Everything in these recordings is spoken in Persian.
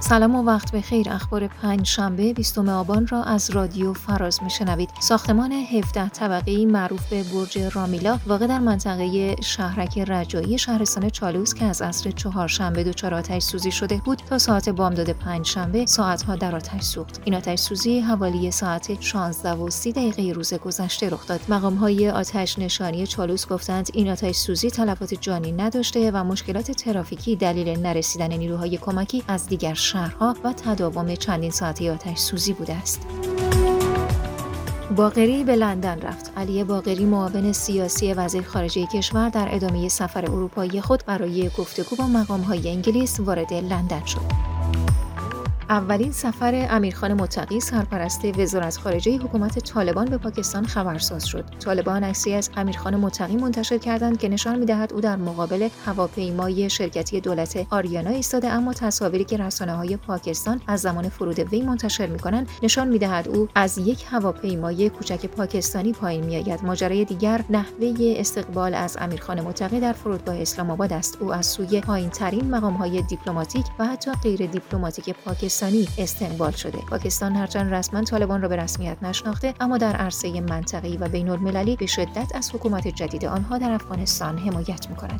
سلام و وقت بخیر. اخبار پنجشنبه 20 آبان را از رادیو فراز میشنوید. ساختمان 17 طبقه‌ای معروف به برج رامیلا واقع در منطقه شهرک رجایی شهرستان چالوس که از عصر چهارشنبه دچار آتش‌سوزی شده بود تا ساعت بامداد پنجشنبه ساعت‌ها در آتش سوخت. این آتش‌سوزی حوالی ساعت 16:30 روز گذشته رخ داد. مقام‌های آتش نشانی چالوس گفتند این آتش‌سوزی تلفات جانی نداشته و مشکلات ترافیکی دلیل نرسیدن نیروهای کمکی از دیگر شهرها و تداوم چندین ساعته آتش سوزی بوده است. باقری به لندن رفت. علی باقری معاون سیاسی وزیر خارجه کشور در ادامه سفر اروپایی خود برای گفتگو با مقام‌های انگلیس وارد لندن شد. اولین سفر امیرخان متقی سرپرست وزارت خارجه حکومت طالبان به پاکستان خبرساز شد. طالبان عکسی از امیرخان متقی منتشر کردند که نشان می‌دهد او در مقابل هواپیمای شرکتی دولت آریانا ایستاده، اما تصاویری که رسانه‌های پاکستان از زمان فرود وی منتشر می‌کنند نشان می‌دهد او از یک هواپیمای کوچک پاکستانی پایین می‌آید. ماجرای دیگر نحوه استقبال از امیرخان متقی در فرودگاه اسلام آباد است. او از سوی پایین‌ترین مقام‌های دیپلماتیک و حتی غیر دیپلماتیک پاکستان استقبال شده. پاکستان هرچند رسما طالبان را به رسمیت نشناخته، اما در عرصه منطقه‌ای و بین‌المللی به شدت از حکومت جدید آنها در افغانستان حمایت می‌کند.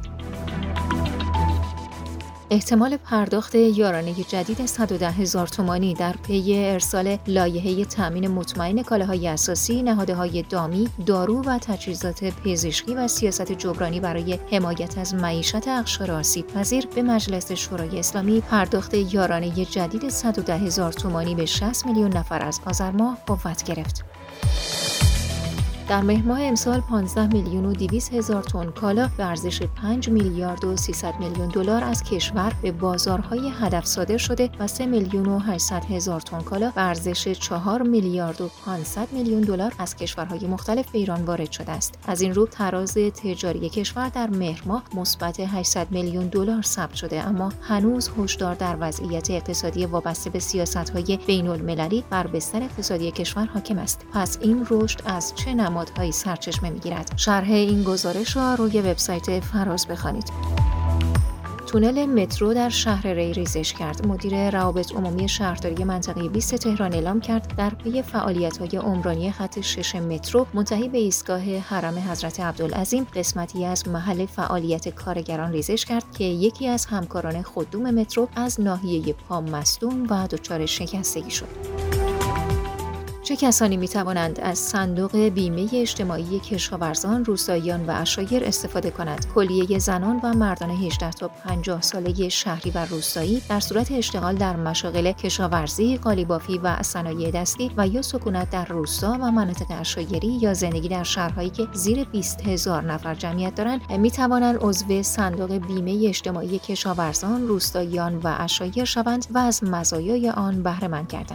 احتمال پرداخت یارانه جدید 110,000 تومانی در پی ارسال لایحه تامین مطمئن کالاهای اساسی، نهادهای دامی، دارو و تجهیزات پزشکی و سیاست جبرانی برای حمایت از معیشت اقشار آسیب‌پذیر به مجلس شورای اسلامی پرداخت یارانه جدید 110,000 تومانی به 60 میلیون نفر از آذر ماه قوت گرفت. در مهر ماه امسال 15,200,000 تن کالا به ارزش 5 میلیارد و 300 میلیون دلار از کشور به بازارهای هدف صادر شده و 3,800,000 تن کالا به ارزش 4 میلیارد و 500 میلیون دلار از کشورهای مختلف به ایران وارد شده است. از این رو تراز تجاری کشور در مهر ماه مثبت 800 میلیون دلار ثبت شده، اما هنوز هشدار در وضعیت اقتصادی وابسته به سیاست‌های بین‌المللی بر بستر اقتصادی کشور حاکم است. پس این رشد از چه نمادهایی سرچشمه می‌گیرد؟ شرح این گزارش را روی وبسایت فراز بخوانید. تونل مترو در شهر ری ریزش کرد. مدیر روابط عمومی شهرداری منطقه 20 تهران اعلام کرد در پی فعالیت‌های عمرانی خط 6 مترو منتهی به ایستگاه حرم حضرت عبدالعظیم قسمتی از محل فعالیت کارگران ریزش کرد که یکی از همکاران خدوم مترو از ناحیه پا مصدوم و دچار شکستگی شد. چه کسانی می توانند از صندوق بیمه اجتماعی کشاورزان، روستاییان و عشایر استفاده کنند؟ کلیه زنان و مردان 18 تا 50 ساله شهری و روستایی در صورت اشتغال در مشاغل کشاورزی، قالیبافی و صنایع دستی و یا سکونت در روستا و مناطق عشایری یا زندگی در شهرهایی که زیر 20,000 نفر جمعیت دارند می توانند عضو صندوق بیمه اجتماعی کشاورزان، روستاییان و عشایر شوند و از مزایای آن بهره مند گردند.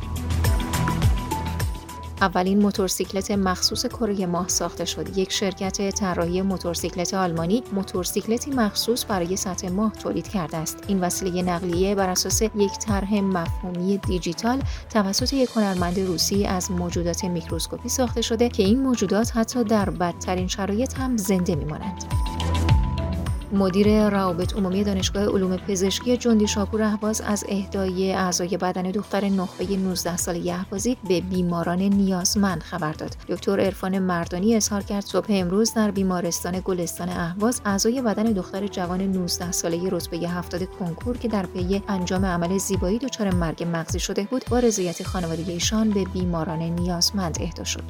اولین موتورسیکلت مخصوص کره ماه ساخته شد. یک شرکت طراحی موتورسیکلت آلمانی موتورسیکلتی مخصوص برای سطح ماه تولید کرده است. این وسیله نقلیه بر اساس یک طرح مفهومی دیجیتال توسط یک هنرمند روسی از موجودات میکروسکوپی ساخته شده که این موجودات حتی در بدترین شرایط هم زنده میمانند. مدیر روابط عمومی دانشگاه علوم پزشکی جندی شاپور اهواز از اهدای اعضای بدن دختر نخبه 19 ساله اهوازی به بیماران نیازمند خبر داد. دکتر عرفان مردانی اظهار کرد صبح امروز در بیمارستان گلستان اهواز اعضای بدن دختر جوان 19 ساله رتبه 70 کنکور که در پی انجام عمل زیبایی دچار مرگ مغزی شده بود با رضایت خانواده ایشان به بیماران نیازمند اهدا شد.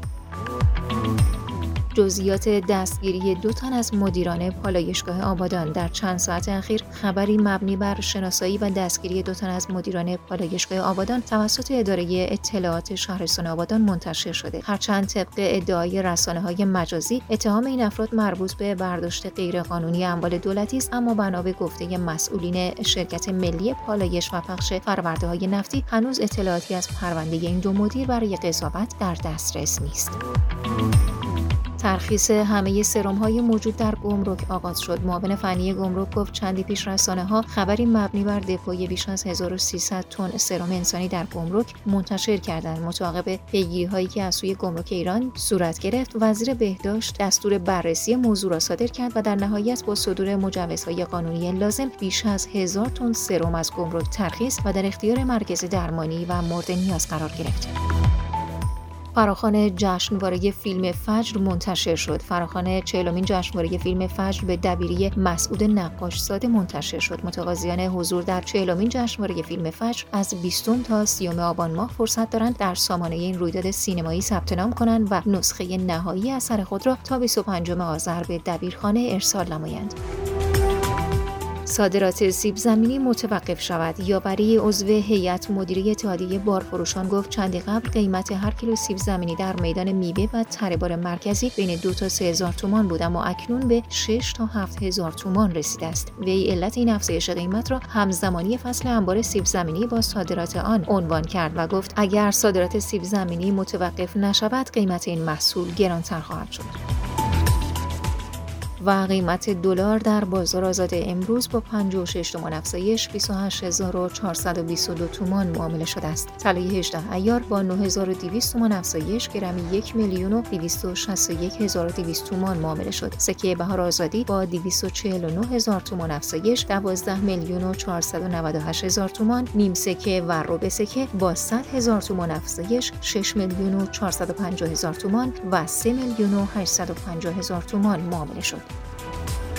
جزئیات دستگیری 2 تن از مدیران پالایشگاه آبادان. در چند ساعت اخیر خبری مبنی بر شناسایی و دستگیری 2 تن از مدیران پالایشگاه آبادان توسط اداره اطلاعات شهرستان آبادان منتشر شده. هرچند طبق ادعای رسانه‌های مجازی اتهام این افراد مربوط به برداشت غیرقانونی اموال دولتی است، اما بنا به گفته مسئولین شرکت ملی پالایش و پخش فرورده‌های نفتی هنوز اطلاعاتی از پرونده این 2 مدیر برای قضاوت در دسترس نیست. ترخیص همه سرم‌های موجود در گمرک آغاز شد. معاون فنی گمرک گفت چندی پیش رسانه‌ها خبری مبنی بر دپوی بیش از 1300 تن سرم انسانی در گمرک منتشر کردند. متعاقب پیگیری‌هایی که از سوی گمرک ایران صورت گرفت، وزیر بهداشت دستور بررسی موضوع را صادر کرد و در نهایت با صدور مجوزهای قانونی لازم بیش از 1000 تن سرم از گمرک ترخیص و در اختیار مرکز درمانی و مورد نیاز قرار گرفت. فراخوان جشنواره فیلم فجر منتشر شد. فراخوان 40مین جشنواره فیلم فجر به دبیری مسعود نقاشزاده منتشر شد. متقاضیان حضور در 40مین جشنواره فیلم فجر از 20 تا 30 آبان ماه فرصت دارند در سامانه این رویداد سینمایی ثبت نام کنند و نسخه نهایی اثر خود را تا 25 آذر به دبیرخانه ارسال نمایند. صادرات سیب زمینی متوقف شود. یاوری عضو هیئت مدیره اتحادیه بارفروشان گفت چندی قبل قیمت هر کیلو سیب زمینی در میدان میوه و تره‌بار مرکزی بین 2 تا 3000 تومان بود، اما اکنون به 6 تا 7000 تومان رسیده است. وی علت این افزایش قیمت را همزمانی فصل انبار سیب زمینی با صادرات آن عنوان کرد و گفت اگر صادرات سیب زمینی متوقف نشود قیمت این محصول گرانتر خواهد شد. و قیمت دلار در بازار آزاد امروز با 56 تومان افزایش 28422 تومان معامله شده است. طلای 18 عیار با 9200 تومان افزایش گرمی 1,261,200 تومان معامله شد. سکه بهار آزادی با 249000 تومان افزایش 12,498,000 تومان، نیم سکه و ربع سکه با 100,000 تومان افزایش 6,450,000 تومان و 3,850,000 تومان معامله شد.